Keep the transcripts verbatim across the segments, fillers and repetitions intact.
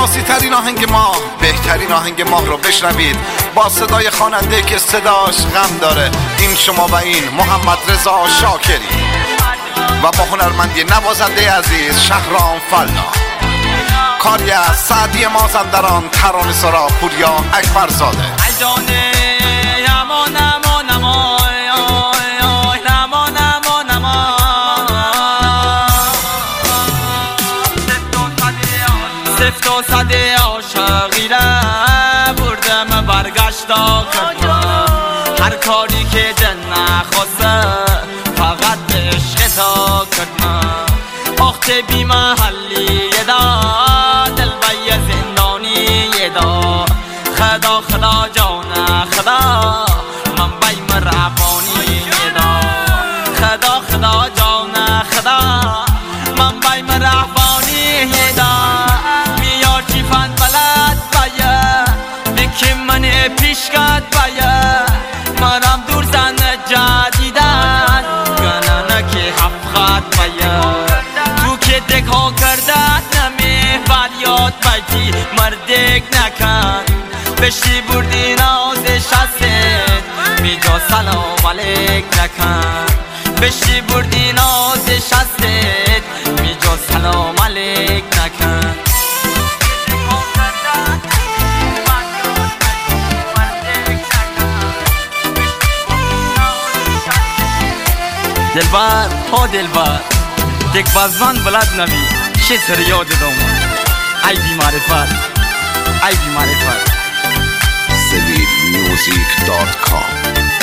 فارسی ترین آهنگ ماه، بهترین آهنگ ماه رو بشنوید با صدای خواننده که صداش غم داره. این شما و این محمد رضا شاکری و با هنرمندی نوازنده عزیز شهرام فلا. کاری از سعدی مازندران، ترانه سرا پوریا اکبرزاده. سفت و صده عاشقی را بردم برگشتا کردم. هر کاری که دل نخواسته فقط به عشق تا کردم. وقت بی محلی دا دل بی زندانی دا خدا خدا جان خدا من بی مرعبانی دا خدا خدا جان خدا من بی مرعبانی دا میار چی فن بلد باید بکی من پیشکت باید منم دور زن جدیدن گنانه که حفقت باید تو که دکا کردت نمی فریاد بایدی مردک نکن بشی بردی نازش هستید میجا سلام علیک نکن بشی بردی نازش هستید میجا سلام علیک نکن. دلبر ها دلبر یک بازوان بلد نبی چه سر یاد دومن ای بی معرفت ای بی معرفت. سوید میوزیک دات کام.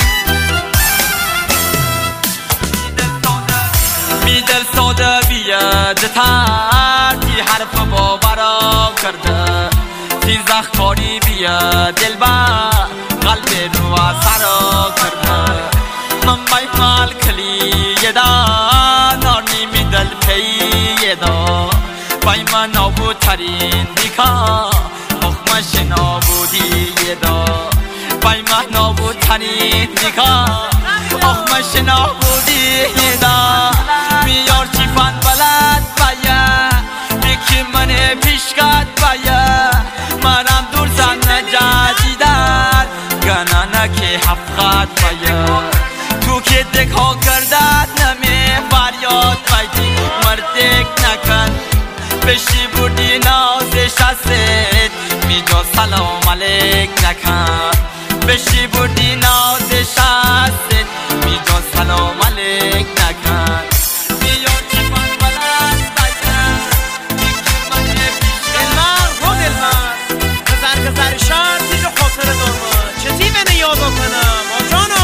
می دل ساده بیاد تر تی حرف باورا کرده تی زخکاری بیاد دلبر قلب رو سرا کرده. من بای مال کلی دا نارنی می دل پی دا بای من نابود ترین دیکا مخمش نابودی دا بای من نابود ترین دیکا مخمش نابودی دا میار چی فن بلد باید یکی من پیشکت باید منم دور زن جدیدن گنانه که حفقت باید تو که دکا کردت نمی فریاد بایدی مردک نکن بشی بردی نازش هستید میجا سلام علیک نکن بشی بردی نازش هستید میجا سلام علیک نکن. میار چی فن بلد باید یکی من پیشکن دلبر رو دلبر گذر گذر شد دیگه خاطر دارم چه تی بینه یاد کنم آجانو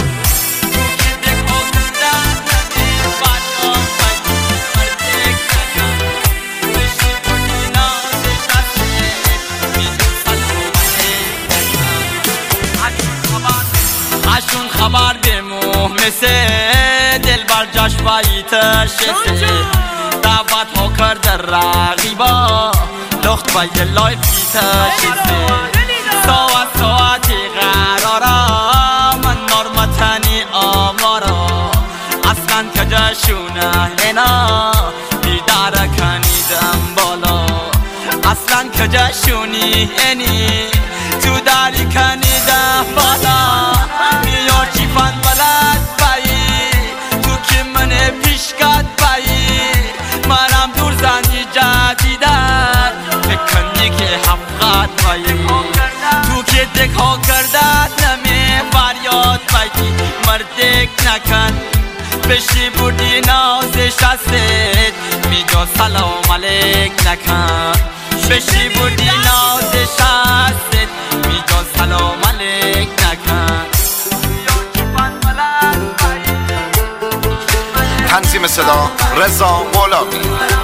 اشون خبر بموه مثل دل بر جشبایی تشسه دعوت ها کرده رقیبا لخت بای لایفی تشسه ساعت ساعتی قرارا من نارمتنی آمارا اصلا کجاشونه اینا بیداره کنیدم بالا اصلا کجاشونی اینی تو داری کنیدم بالا. میار چی فن بلد بایی تو که من پیشکت بایی منم دور زنی جدیدن فکر که حفقت بایی تو که دکا کردت نمی فریاد بایی مردک نکن بشی بردی نازش هستید میجا سلام علیک نکن بشی بردی نازش هستید میجا سلام علیک نکن. تنظیم صدا رضا غلامی.